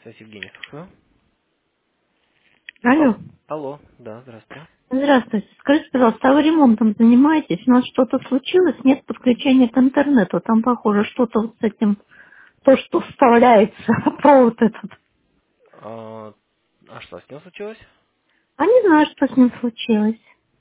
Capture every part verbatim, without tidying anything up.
Связь Евгений, слушаю. Алло. Ал- Алло, да, здравствуйте. Здравствуйте. Скажите, пожалуйста, а вы ремонтом занимаетесь? У нас что-то случилось? Нет подключения к интернету. Там, похоже, что-то вот с этим, то, что вставляется, провод этот. А, а что с ним случилось? А не знаю, что с ним случилось.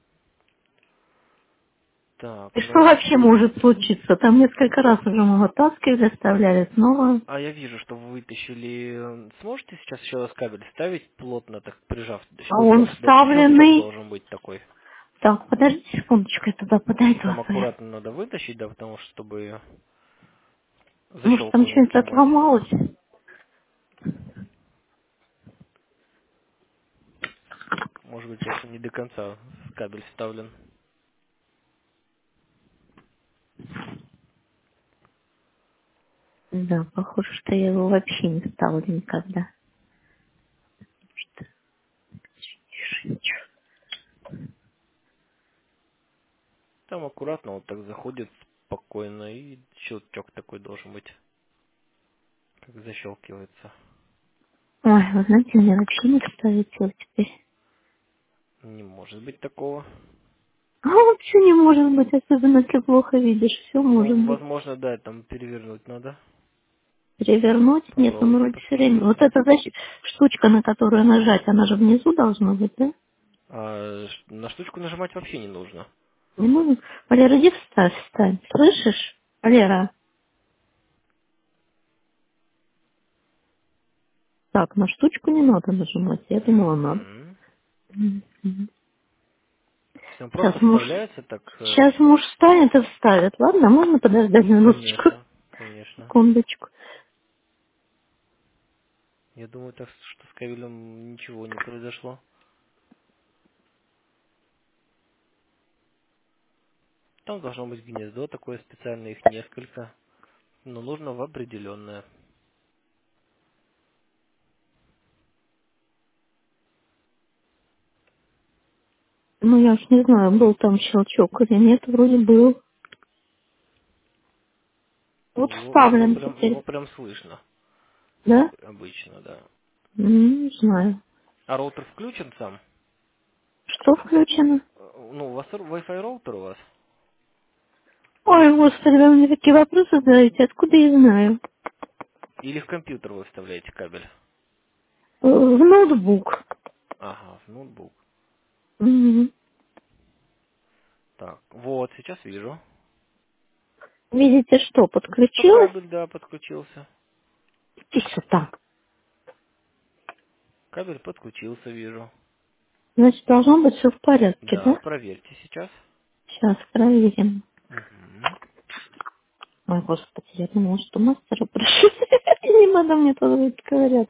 Так, И что ну, вообще может случиться? Там несколько раз уже мы вытаскивали, заставляли снова. а я вижу, что вы вытащили. Сможете сейчас еще раз кабель ставить плотно, так прижав? А он Да, щелчок вставленный. должен быть такой. Так, подождите секундочку, я туда подойду. Там аккуратно надо вытащить, да, потому что чтобы Может, там защелку не что-нибудь сломать. отломалось? Может быть, просто не до конца кабель вставлен. Да, похоже, что я его вообще не ставлю никогда. Там аккуратно вот так заходит спокойно, и щелчок такой должен быть, как защелкивается. Ой, вы знаете, меня вообще не ставит его теперь. Не может быть такого. А вообще не может быть, особенно если плохо видишь. Все может Ну, быть. возможно, да, там перевернуть надо. Перевернуть? Нет, он Попробуйте, вроде все время. Вот посмотрите. эта защ- штучка, на которую нажать, она же внизу должна быть, да? А, ш- на штучку нажимать вообще не нужно. Не можно? Валера, иди встань, встань. Слышишь? Валера. Так, на штучку не надо нажимать. Я думала, надо. Угу. Мгм. Он просто Сейчас муж... вставляется так, э, Сейчас муж встанет и вставит. Ладно, можно подождать минуточку? конечно, конечно. Секундочку. Я думаю, так, что с кабелем ничего не произошло. Там должно быть гнездо такое специальное, их несколько. Но нужно в определенное. Ну, я уж не знаю, был там щелчок или нет. Вроде был. Вот Его, его вставлен прям, его теперь. прям слышно. Да? Обычно, да. М, Не знаю. А роутер включен сам? Что включено? Э, Ну, у вас р- Wi-Fi роутер у вас? Ой, господи, вы мне такие вопросы задаете, откуда я знаю? Или в компьютер вы вставляете кабель? Э, В ноутбук. Ага, в ноутбук. Мгм. Так, вот, сейчас вижу. Видите, что, Что подключилось? кабель, да, подключился. И все так. Кабель подключился, вижу. Значит, должно быть все в порядке, Да, да? проверьте сейчас. Сейчас проверим. Угу. Ой, господи, я думала, что мастера прошу. Не надо мне тоже говорят.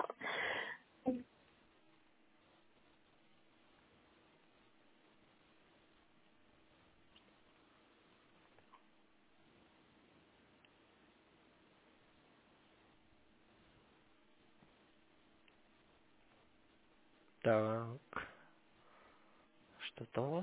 Так, что там у вас?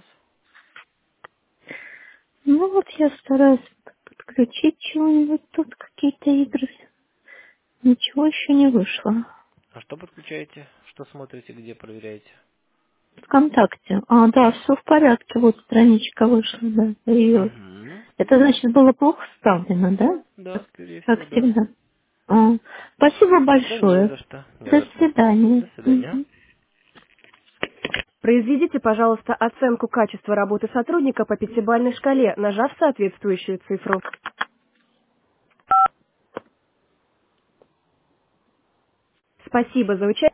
Ну вот я стараюсь подключить чего-нибудь. Тут какие-то игры. Ничего еще не вышло. А что подключаете? Что смотрите, где проверяете? ВКонтакте. А, да, все в порядке. Вот страничка вышла, да. Появилась. Угу. Это значит было плохо вставлено, да? Да, Как, скорее как всего, да. всегда. А, спасибо Да не большое. за что, не До за что. свидания. До свидания. Мгм. Произведите, пожалуйста, оценку качества работы сотрудника по пятибалльной шкале, нажав соответствующую цифру. Спасибо за участие.